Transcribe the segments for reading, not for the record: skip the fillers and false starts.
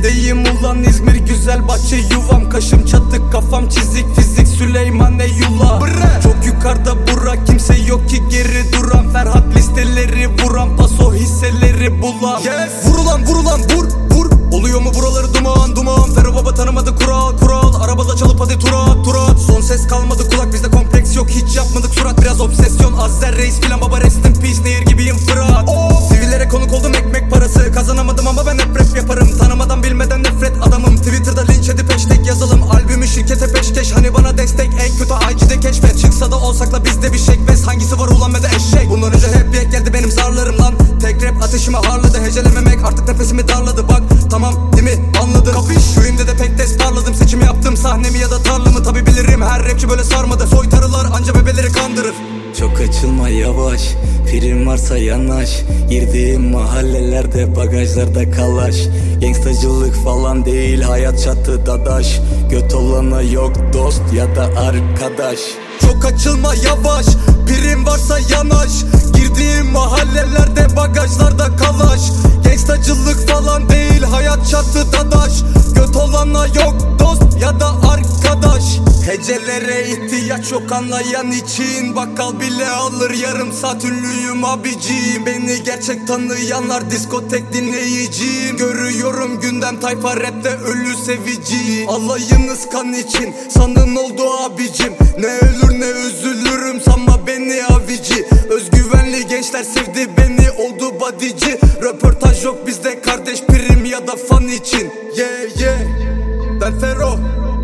İzmir'deyim ulan, İzmir güzel bahçe yuvam. Kaşım çatık, kafam çizik, fizik Süleyman Eyvallah. Çok yukarıda bura, kimse yok ki geri duran. Ferhat listeleri vuran, paso hisseleri bulan. Vurulan vur. Oluyor mu buraları duman. Ferro baba tanımadı kural. Arabada çalıp hadi turat. Son ses kalmadı kulak, bizde kompleks yok, hiç yapmadık surat. Biraz obsesyon, Azzer Reis filan, baba rest in peace, nehir gibiyim Fırat. Sivillere konuk oldum, ekmek parası kazanamadım ama ben hep rap yaparım. Tanımadan bilmeden nefret adamım. Twitter'da linç edip hashtag yazalım. Albümü şirkete peşkeş, hani bana destek. En kötü IG'de keşfet. Çıksa da olsak bizde bir şekbez. Hangisi var ulan be de eşek. Bundan önce hep bir ek geldi benim zarlarım lan. Tek rap ateşimi harladı, hecelememek artık nefesimi darladı. Bak tamam değil mi anladın? Köyümde de pek test parladım. Seçimi yaptım, sahnemi ya da tarlamı. Tabi bilirim her rapçi böyle sarmadı. Soytarılar anca bebeleri kandırır. Çok açılma yavaş, prim varsa yanaş. Girdiğim mahallelerde bagajlarda kalaş. Gangstacılık falan değil, hayat çatı dadaş. Göt olana yok dost ya da arkadaş. Çok açılma yavaş, prim varsa yanaş. Girdiğim mahallelerde bagajlarda kalaş. Gangstacılık falan değil, hayat çatı dadaş. Göt olana yok dost ya da arkadaş. Hecelere ihtiyaç yok anlayan için. Bakkal bile alır, yarım saat ünlüyüm abicim. Beni gerçek tanıyanlar diskotek dinleyicim. Görüyorum gündem tayfa rapte ölü sevici. Alayınız kan için sanın oldu abicim. Ne ölür ne üzülürüm, sanma beni avici. Özgüvenli gençler sevdi beni, oldu bodyci. Röportaj yok bizde kardeş, prim ya da fan için. Yeah ben Ferro,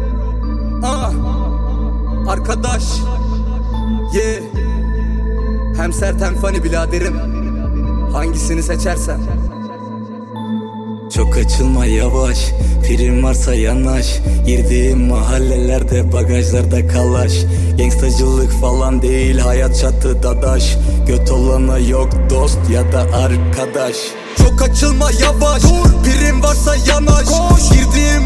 arkadaş. Hem sert hem funny biraderim, hangisini seçersen. Çok açılma yavaş, prim varsa yanaş. Girdiğim mahallelerde bagajlarda kalaş. Gangstacılık falan değil, hayat çatı dadaş. Göt olana yok dost ya da arkadaş. Çok açılma yavaş, prim varsa yanaş. Girdiğim